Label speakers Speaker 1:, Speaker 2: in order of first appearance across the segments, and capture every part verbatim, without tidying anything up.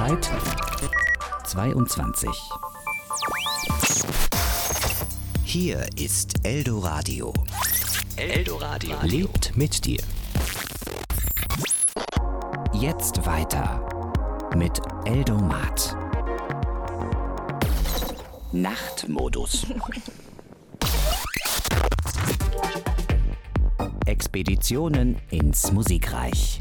Speaker 1: Zeit zweiundzwanzig.
Speaker 2: Hier ist Eldoradio.
Speaker 1: Eldoradio lebt mit dir. Jetzt weiter mit Eldomat. Nachtmodus. Expeditionen ins Musikreich.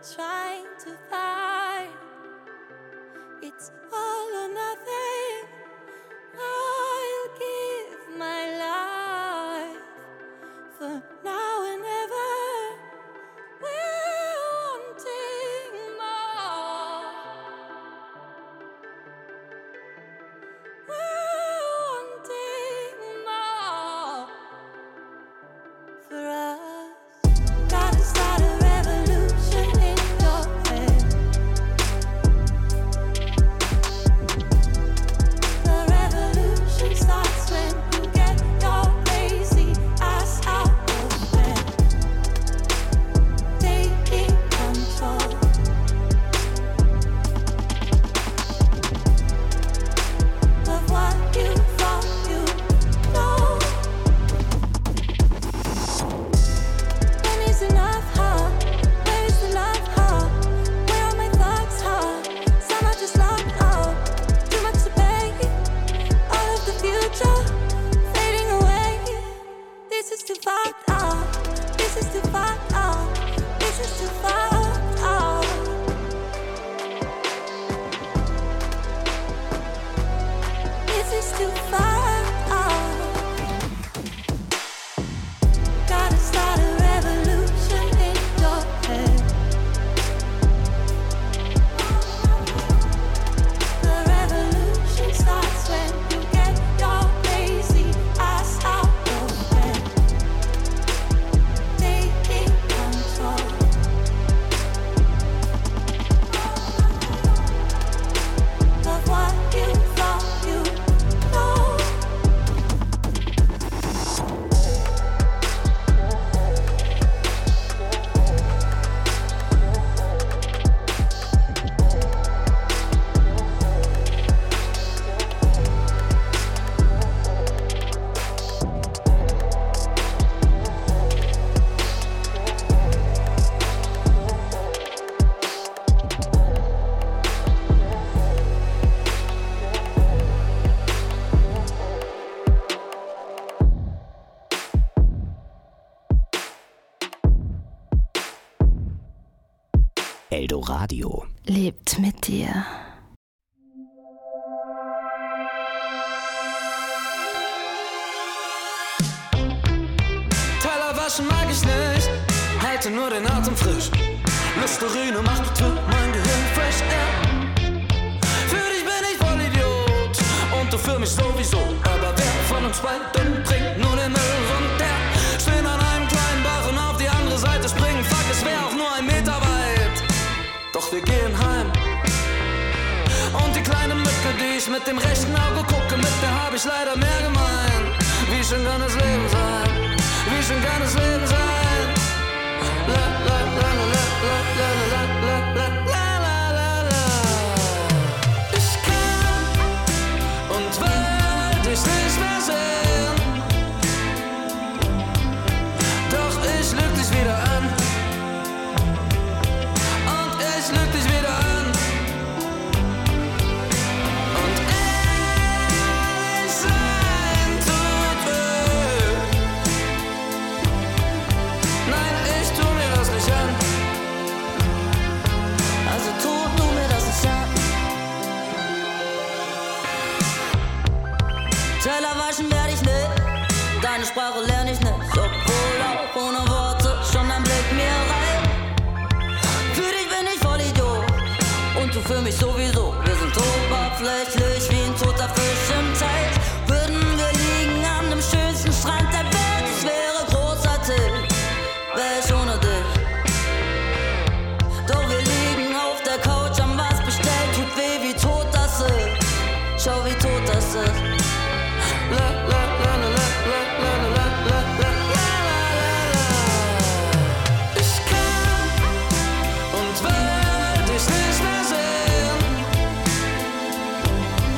Speaker 3: trying to find. It's all or nothing. I'll give my life for now and ever. We're wanting more. We're wanting more for us. Gotta start a revolution in your head. The revolution starts when you get your lazy ass out of bed. Taking control of what you thought you know. When is enough, huh? Where is the love, huh? Where are my thoughts, huh? Some are just locked up. Too much to pay. All of the future fading away. This is too fucked up. This is too fucked up. This is too fucked up. This is too fucked up. Gotta start a revolution in your head. The revolution starts when you get your lazy ass out of bed. Taking control of what you thought you know.
Speaker 1: Eldoradio.
Speaker 4: Lebt mit dir.
Speaker 5: Teller waschen mag ich nicht, halte nur den Atem frisch. Listerine macht bitte mein Gehirn fresh air. Für dich bin ich voll Idiot und du für mich sowieso. Aber wer von uns beiden bringt nur den Müll runter? Stehen an einem kleinen Bach und auf die andere Seite springen. Fuck, es wär auch nur ein Meter weit. Doch wir gehen heim. Und die kleine Mücke, die ich mit dem rechten Auge gucke, mit der hab ich leider mehr gemein. Wie schön kann das Leben sein? Wie schön kann das Leben sein? La la la la la la la la la la la la la. Ich kann und will dich nicht mehr sehen. Doch ich lüg dich wieder an. Und ich lüg dich wieder an. Und ehrlich sein tut weh. Nein, ich tu mir das nicht an. Also tu du mir das nicht an. Teller waschen werd ich nicht, deine Sprache lern ich nicht. Obwohl auch ohne Worte schon ein Blick mir reicht. Für dich bin ich voll Idiot und du für mich sowieso. Wir sind oberflächlich wie ein toter Fisch im Teich. Würden wir liegen an dem schönsten Strand der Welt, es wäre großartig, wär ich ohne dich. Doch wir liegen auf der Couch, haben was bestellt, tut weh, wie tot das ist. Schau, wie tot das ist. La la la la la la la la la la la la. Ich kann und will dich nicht mehr sehen.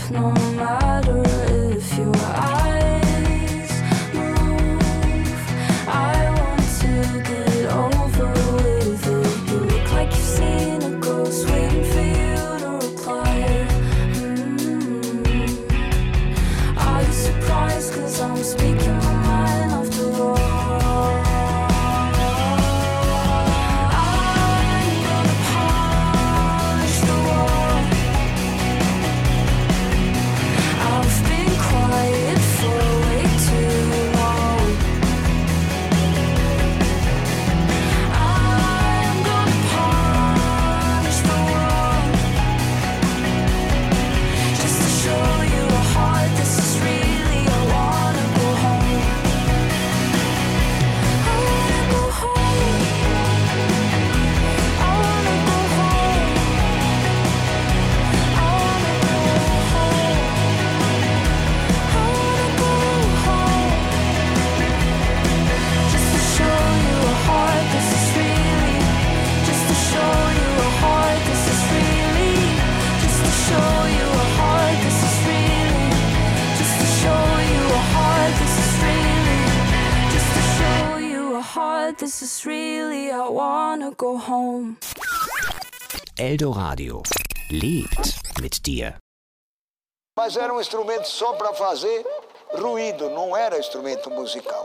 Speaker 3: no matter if your eyes move. I want to get over with it. You look like you've seen a ghost waiting for you to reply. Mm-hmm. Are you surprised 'cause I'm speaking my mind after all? This is really, I wanna go home.
Speaker 1: Eldoradio lebt mit dir.
Speaker 4: Mas era um instrumento só para fazer ruído, não era instrumento musical.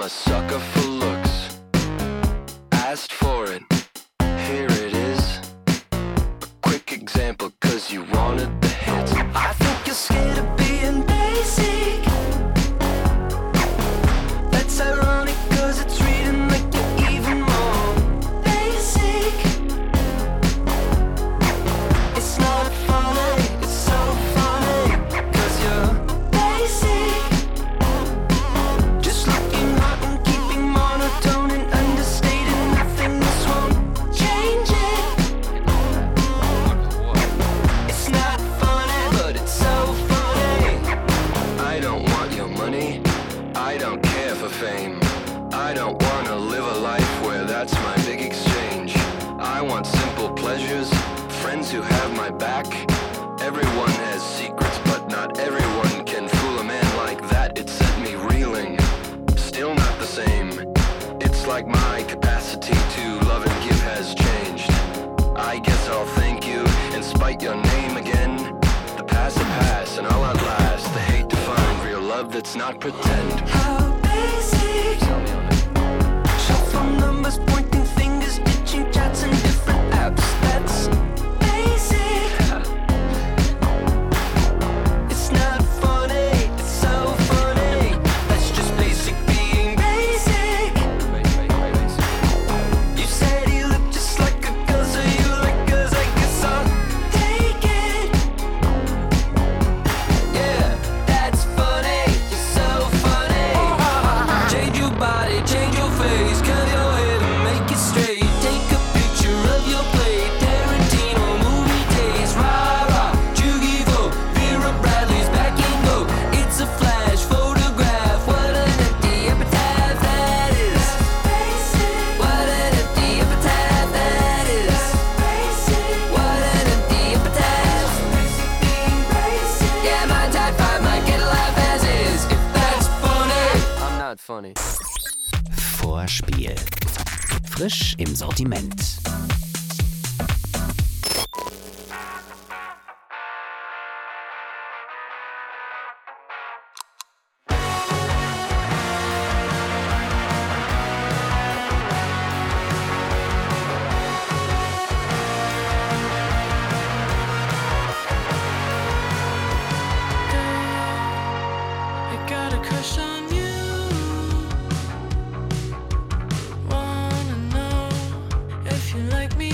Speaker 6: I'm a sucker for looks. Asked for it, here it is. A quick example, cause you wanted the hits. I think you're scared of being basic. That's ironic, cause it's reading like you're even more basic. It's not funny, it's so funny, cause you're basic. Just looking hot and keeping monotone and understated. Nothing, this won't change it. It's not funny, but it's so funny. I don't want your money, I don't care for fame. I don't wanna live a life where that's my big exchange. I want simple pleasures, friends who have my back. Everyone has secrets, but not everyone can fool a man like that. It set me reeling, still not the same. It's like my capacity to love and give has changed. I guess I'll thank you and spite your name again. The past will pass and I'll outlast the hate to find real love that's not pretend. How basic. Tell me on it. Shuffle numbers, pointing fingers, itching chats and different apps. That's basic. It's not funny, it's so funny. That's just basic being basic. You said he looked just like a girl, so you like girls, I guess I'll take it. Yeah, that's funny, you're so funny. Change your body, change your face, curl your head and make it straight. Take a picture of your plate, Tarantino movie days. Rah rah, Jugi-Vo, Vera Bradley's back in vogue. It's a flash photograph, what an empty epitaph that is. What an empty epitaph that is. What an empty epitaph. Yeah, my type five might get a laugh as is. If that's funny, I'm not funny.
Speaker 2: Vorspiel. Frisch im Sortiment.
Speaker 5: I got a crush on you. Wanna know if you like me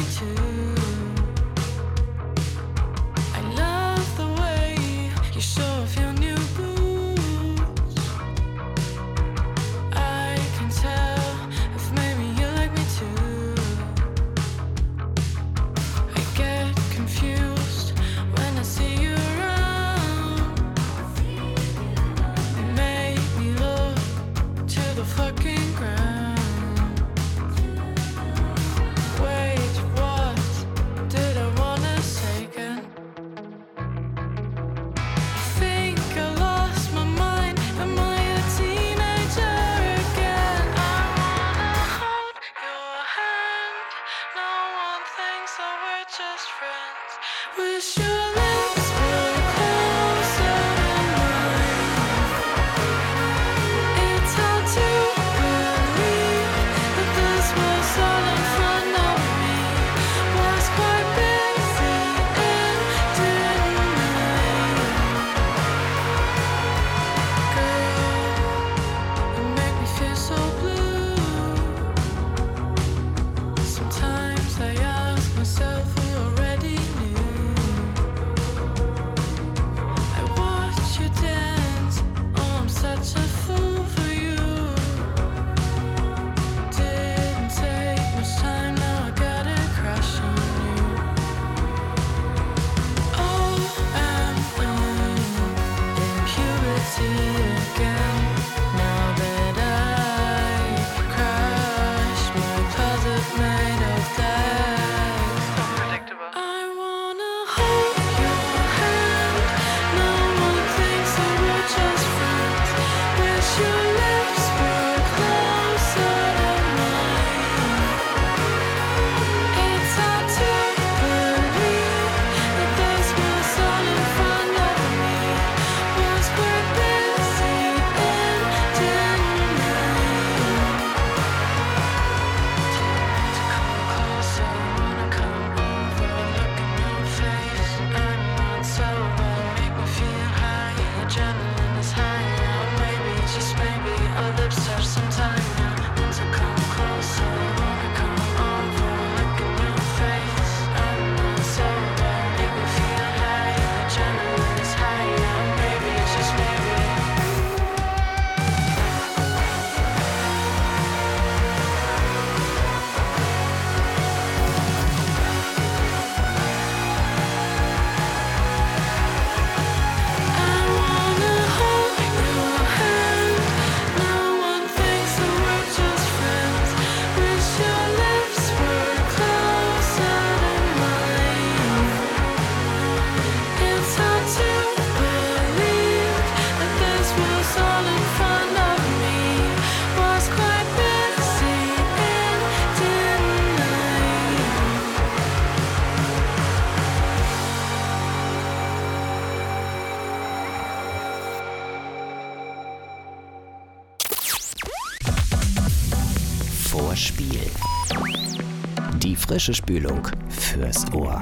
Speaker 2: Frische Spülung fürs Ohr.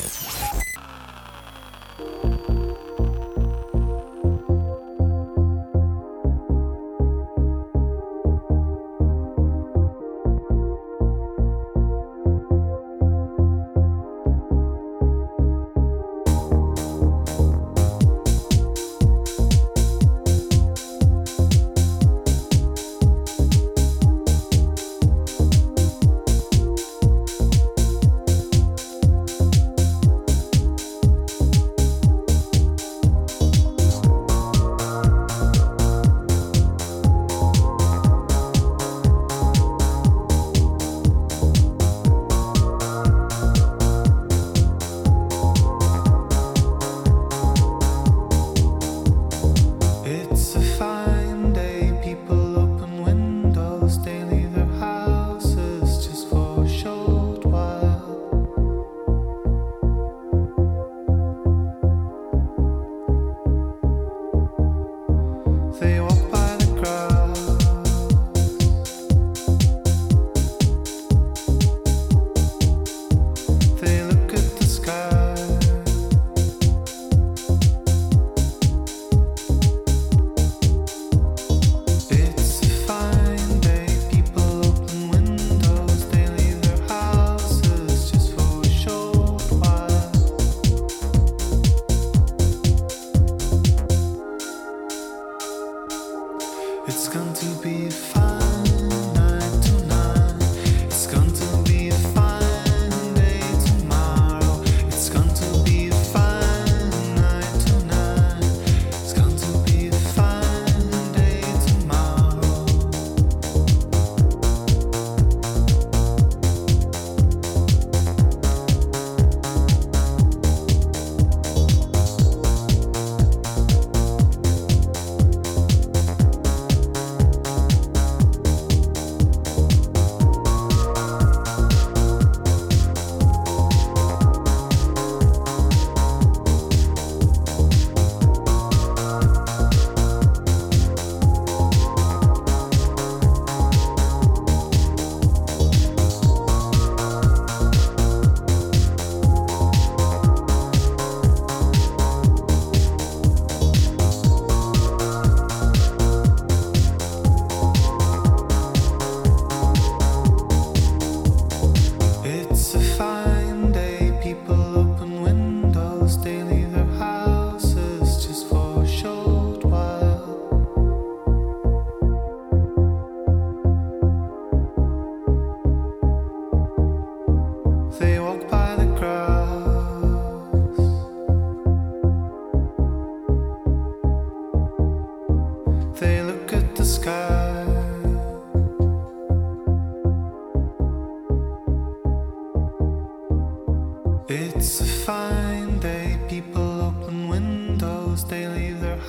Speaker 7: It's a fine day, people open windows, they leave their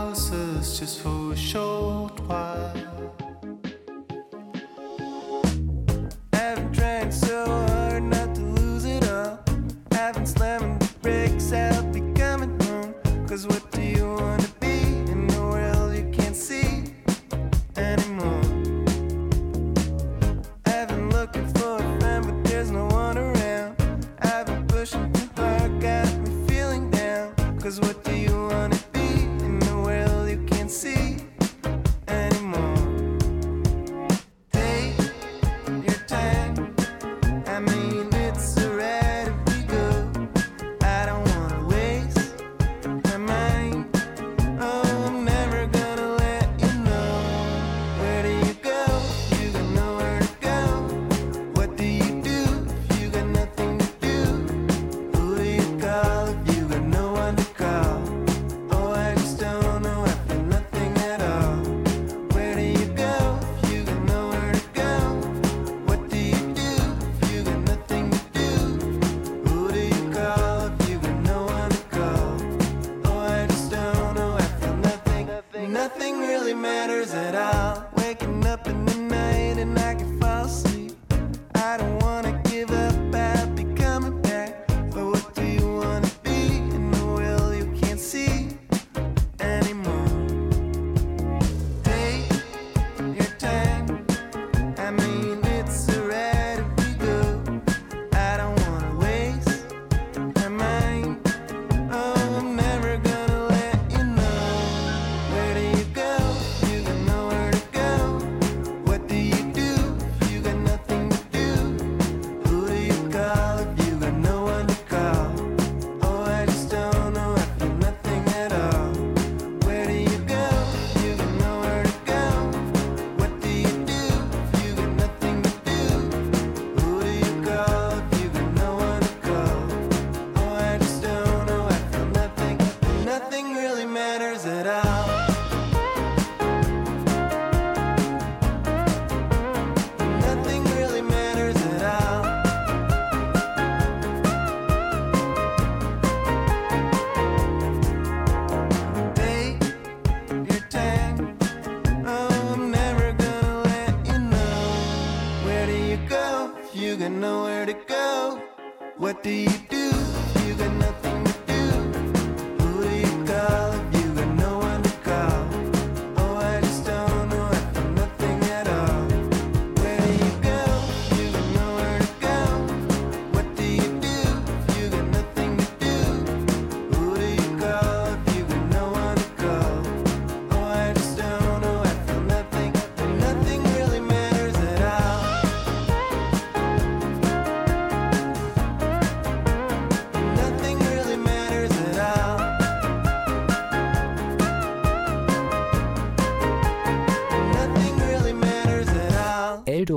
Speaker 7: houses just for a short while. Haven't tried so hard not to lose it all. Haven't slammed the brakes out, be coming home. Cause what do you want to be in the world you can't see anymore? I've been looking for a friend, but there's no one around. I've been pushing too hard, got me feeling down. Cause what do you want to be in the world you can't see anymore? Take your time, I mean it's alright if we go. I don't wanna waste my mind. Oh, I'm never gonna let you know. Where do you go? You got nowhere to go. What do you do if you got nothing to do? Who do you call if you got no one to call? Oh,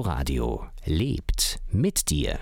Speaker 2: Coloradio lebt mit dir.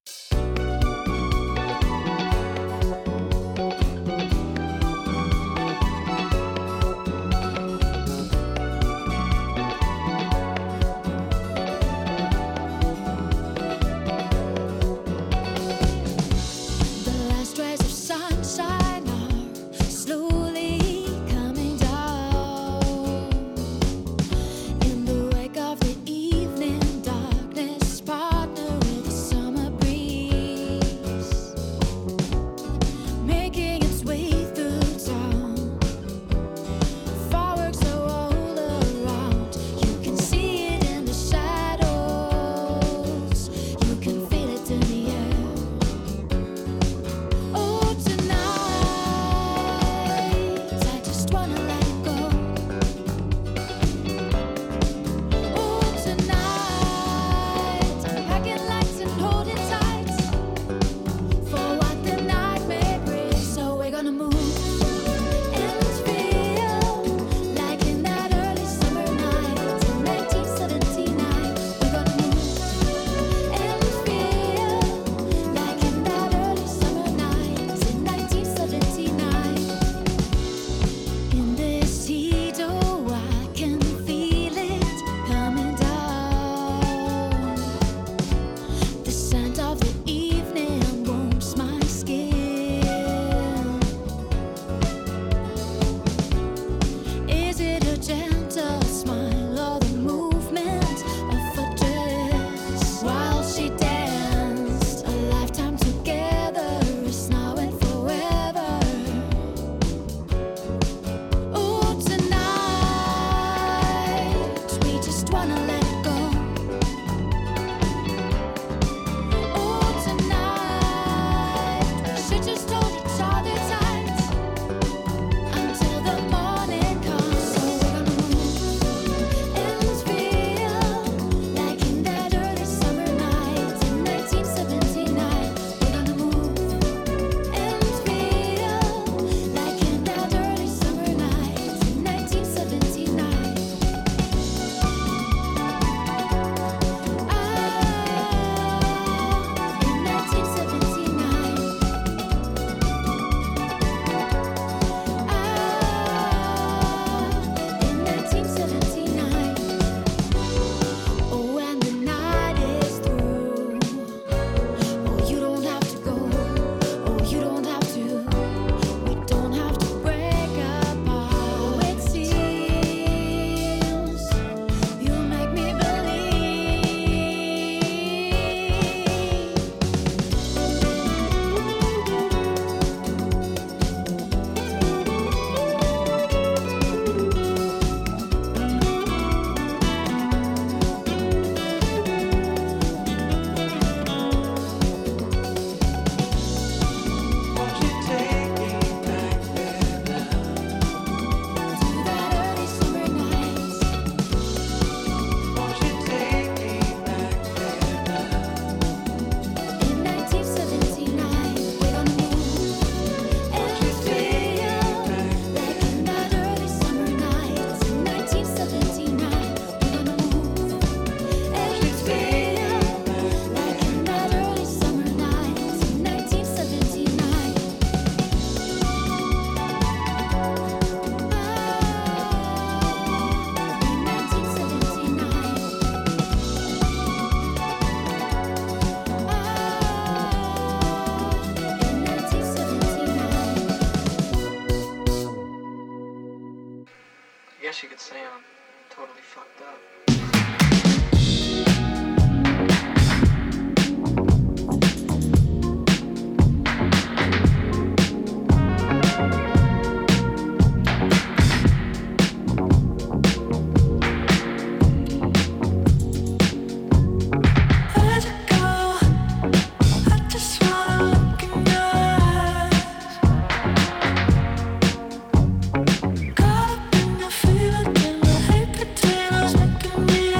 Speaker 8: guess you could say I'm totally fucked up.
Speaker 3: Caught up in the feeling, and the hate between us making me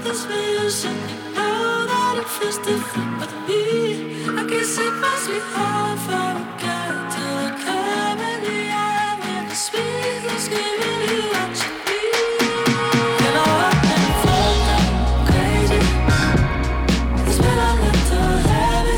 Speaker 3: this music. You know that it feels different with me. I guess it must be hard for a guy to look up in the eye when the speaker's giving you what you need. You know I've been fucked up crazy. It's been a little heavy,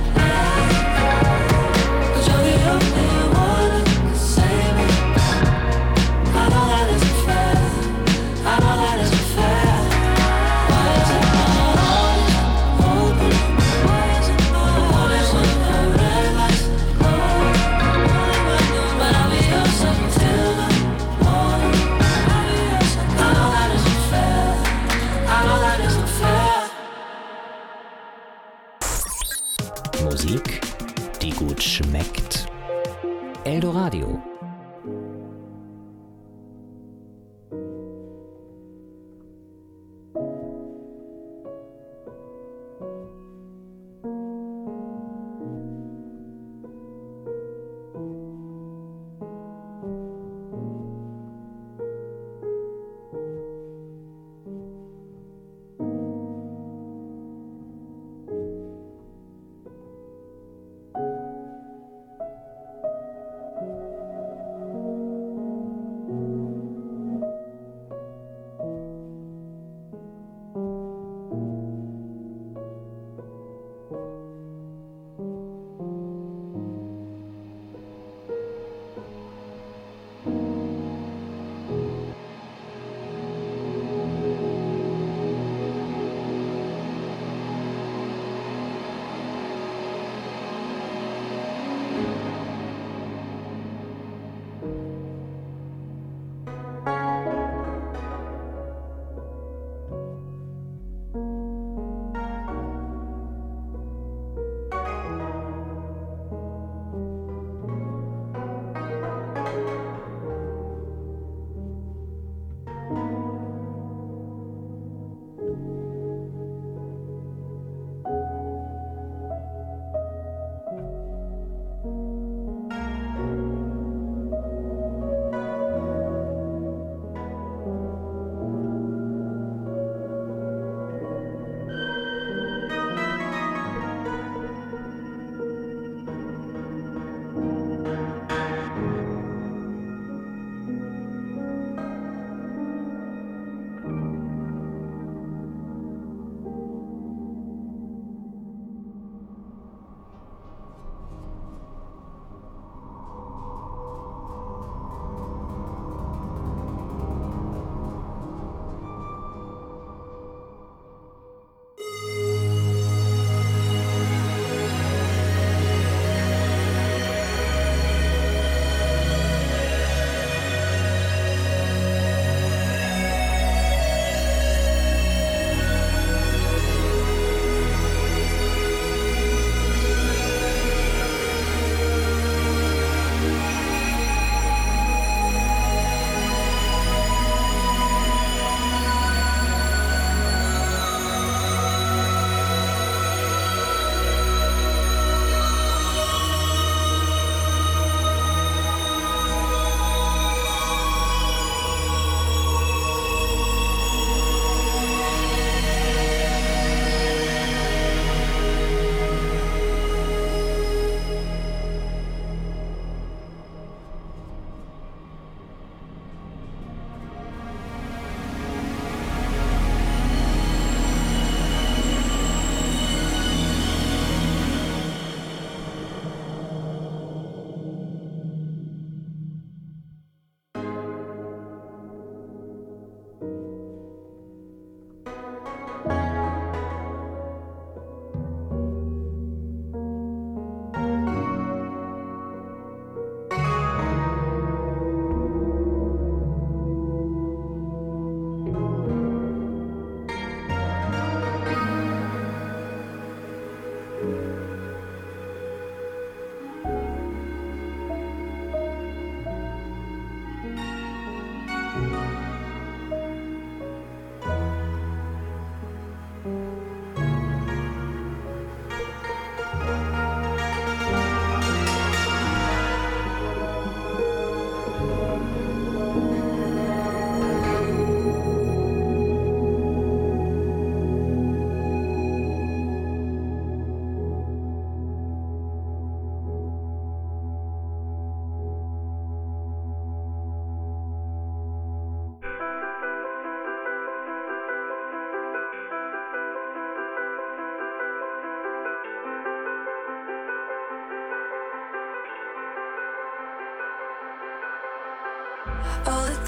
Speaker 3: but you're the only one who can save me. I know that isn't fair. I know that isn't fair. Why is it not always open? Why is it not always when the red lights glow? But I'll be yours until the morning.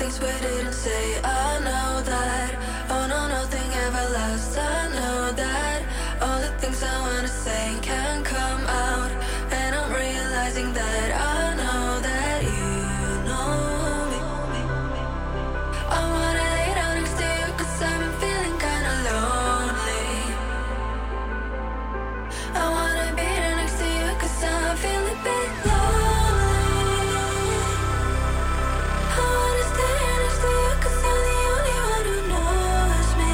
Speaker 3: things we didn't say. I know that. Oh no, nothing ever lasts. I know that. All the things I wanna say can't come out, and I'm realizing that I know that you know me. I wanna lay down next to you 'cause I've been feeling kinda lonely. I wanna be there next to you 'cause I feel a bit lonely. I wanna stay here next to you 'cause you're the only one who knows me.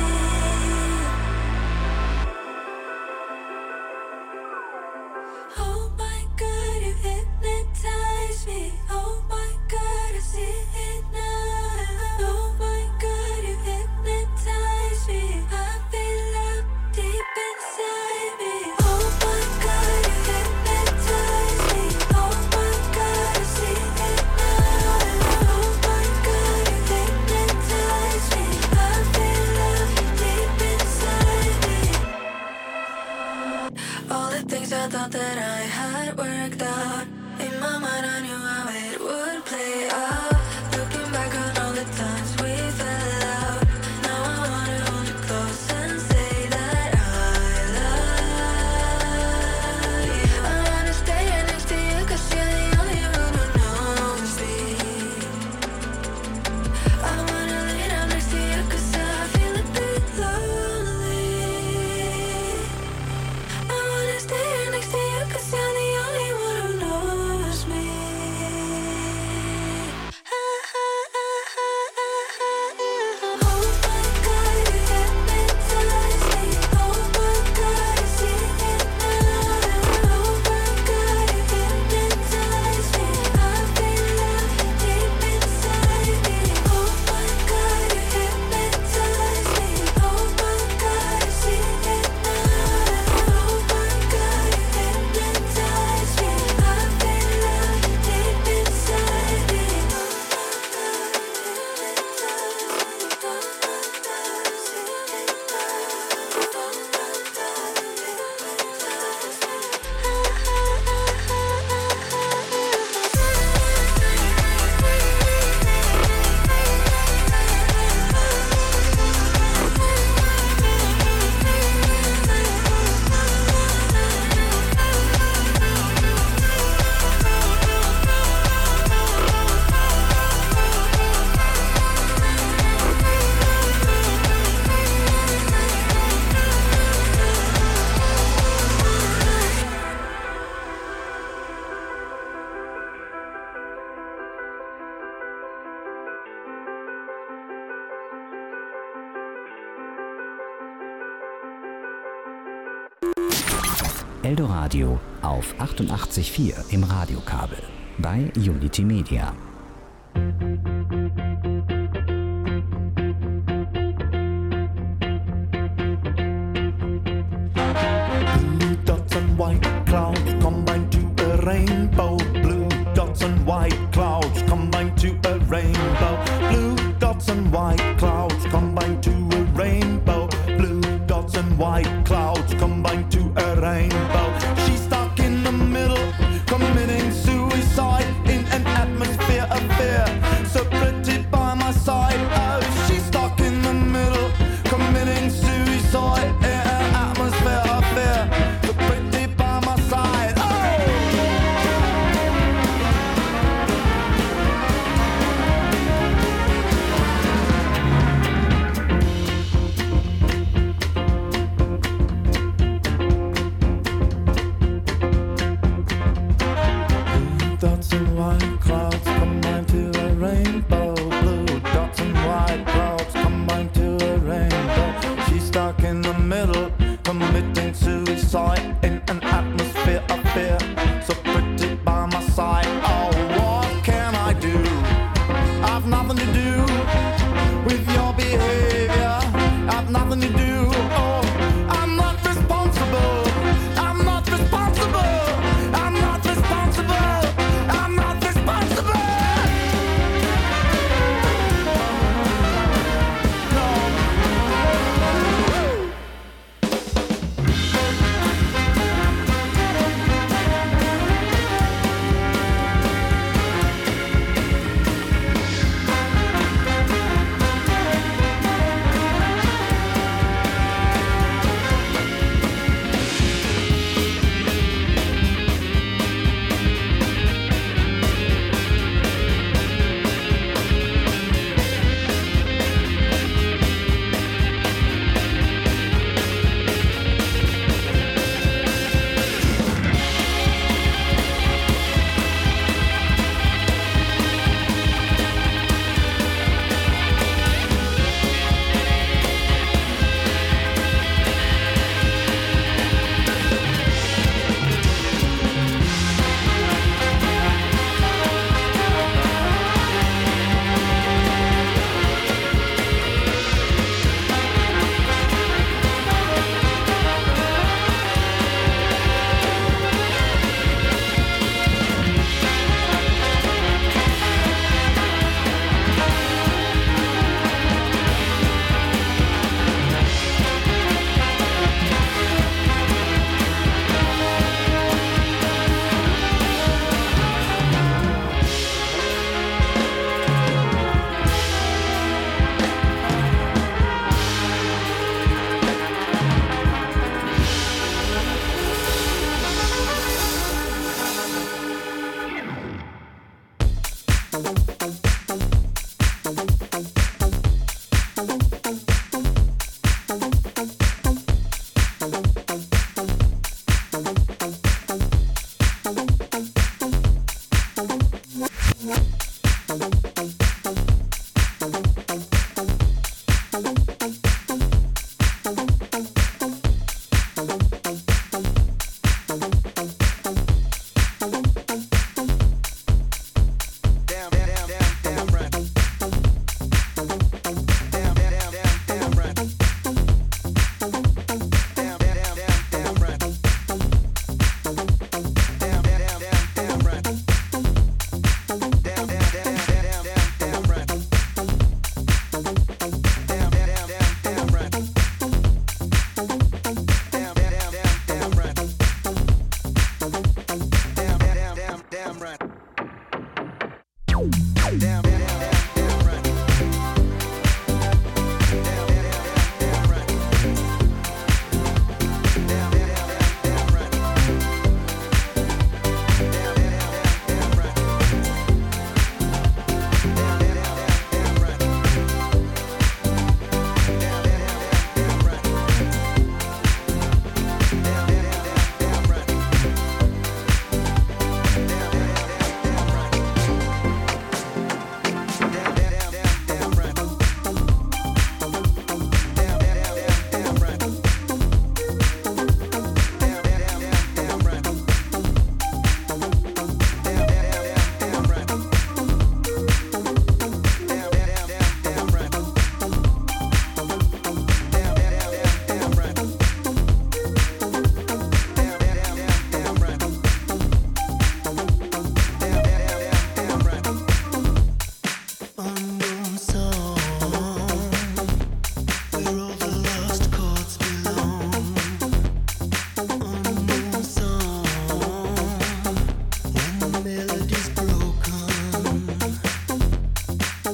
Speaker 3: Oh my God, you hypnotize me. Oh my God, I see it now. Oh my God, you hypnotize me. I feel love deep inside me. Oh my God, you hypnotize me. Oh my God, I see it now. Oh my God, you hypnotize me. I feel love deep inside me. All the things I thought that I had worked out, in my mind I knew how it would play out. Looking back on all the times we fell out, now I wanna hold you close and say that I love you. I wanna stay here next to you 'cause you're the only one who knows me. I wanna lay down next to you 'cause I feel a bit lonely. I wanna stay here next to you 'cause you're the only one who knows me. Oh my God, you hypnotize me. Oh my God, I see it now. Oh my God, you hypnotize me. I feel love deep inside me. Oh my God, you hypnotize me. Oh my God, I see it now. Oh my God, you hypnotize me. I feel love deep inside me.
Speaker 2: Eldoradio auf achtundachtzig Komma vier im Radiokabel bei Unity Media.
Speaker 9: Blue dots and white clouds combine to a rainbow. Blue dots and white clouds combine to a rainbow. Blue dots and white clouds combine to a rainbow. Blue dots and white clouds combine to a rainbow. She's stuck in the middle, committing suicide in an atmosphere of fear. So pretty by my side. Oh, she's stuck in the middle, committing suicide in an atmosphere of fear. So pretty by my side. Oh! Dots and white clouds combine to a rainbow. Blue dots and white clouds combine to a rainbow. She's stuck in the middle, committing suicide in an atmosphere of fear. So pretty by my side. Oh, what can I do? I've nothing to do with your behavior. I've nothing to do. Oh, I'm not responsible. I'm not responsible. I'm not responsible. I'm not responsible. No.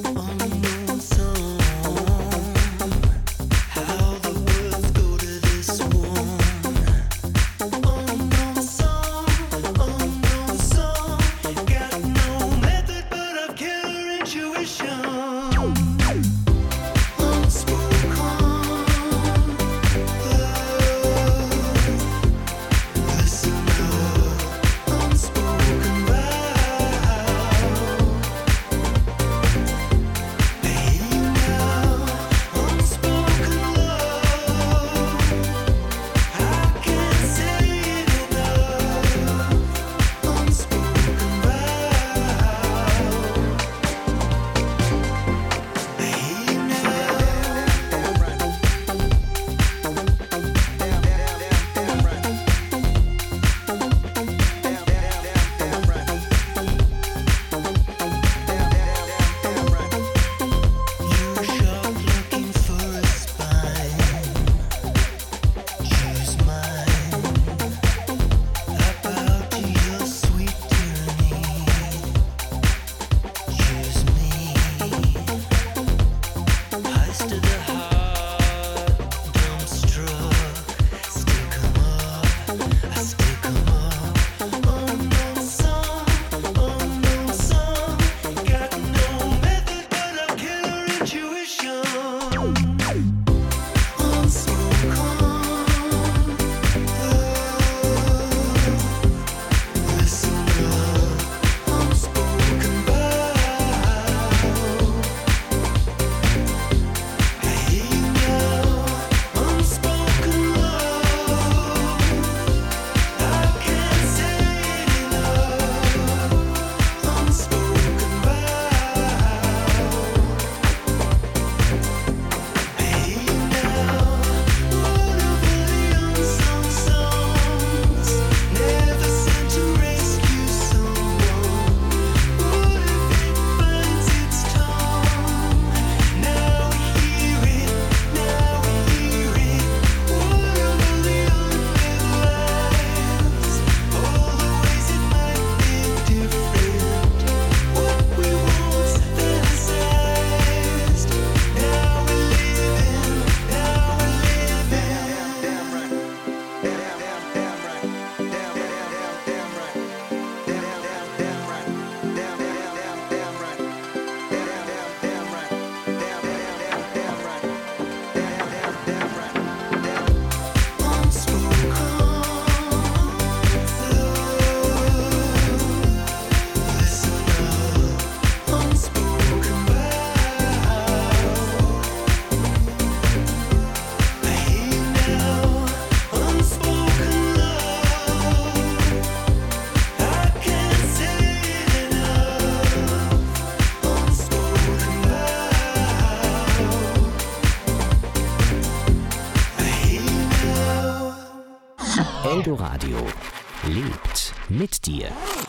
Speaker 2: Eldoradio lebt mit dir.